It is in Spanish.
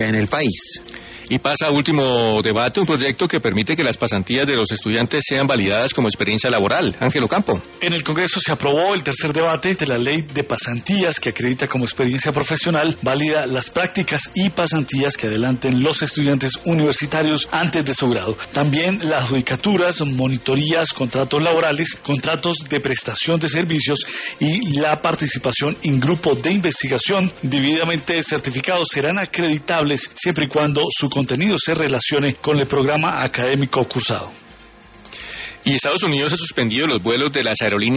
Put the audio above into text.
en el país. Y pasa a último debate un proyecto que permite que las pasantías de los estudiantes sean validadas como experiencia laboral. Ángel Ocampo. En el Congreso se aprobó el tercer debate de la ley de pasantías que acredita como experiencia profesional válida las prácticas y pasantías que adelanten los estudiantes universitarios antes de su grado. También las adjudicaturas, monitorías, contratos laborales, contratos de prestación de servicios y la participación en grupos de investigación debidamente certificados serán acreditables siempre y cuando su contenido se relacione con el programa académico cursado. Y Estados Unidos ha suspendido los vuelos de las aerolíneas